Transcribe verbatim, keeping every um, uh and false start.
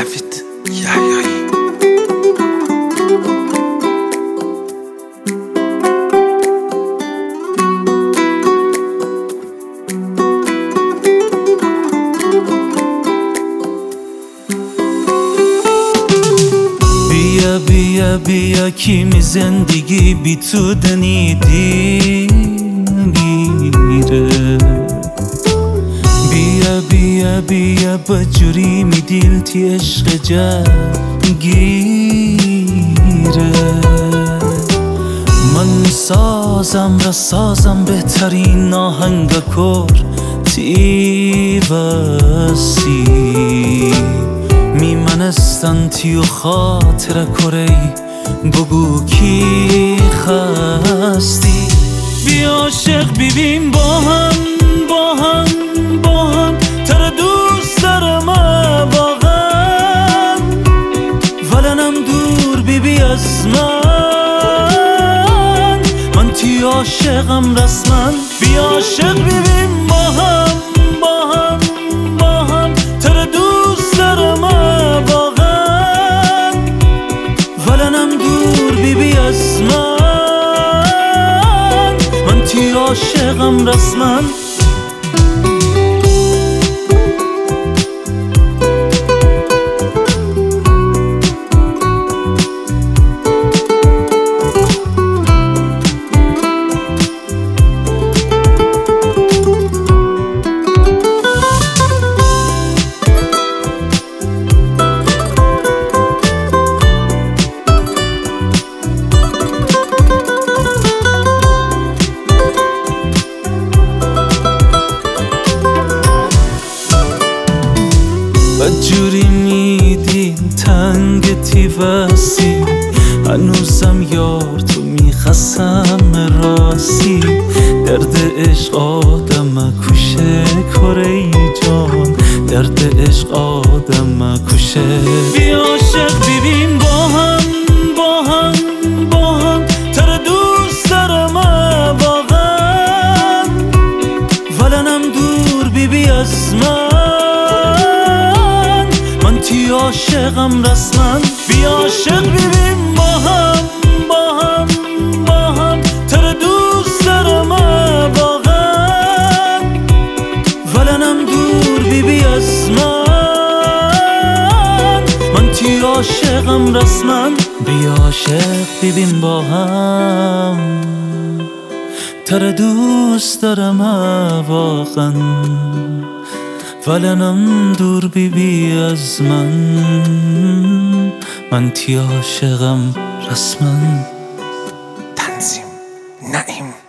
نوید یحیایی. بیا بیا بیا kimi زندگی بی تو دنیدی گیره. بیا بیا بیا با جوری می دیل تی عشق گیره. من سازم را سازم بهترین آهنگا کر تی بسی میمنستن تیو خاطر کری بگو کی خستی. بیا عاشق بیبین با هم با هم با هم تر دوست دارم واقعا ولنم دور بیبی از من من تی عاشقم رسما. بیا عاشق بیبین با هم با هم با هم تر دوست دارم واقعا ولنم دور بیبی از من من تی عاشقم رسما. جوری میدین تنگ تی وسی هنوزم یار تو میخسم راسی. درد عشق آدم کشه کره جان درد عشق آدم کشه. بیا عاشق بیبین با هم با هم با هم تر دوست دارم واقعا ولنم دور بیبی از من تی عاشقم رسما. بیا عاشق بیبین با هم با هم با هم تر دوست دارم واقعا ولنم دور بیبی از من من تی عاشقم رسما. بیا عاشق بیبین با هم تر دوست دارم واقعا ولنم دور بیبی از من من تی عاشقم رسما. تنظیم نعیم.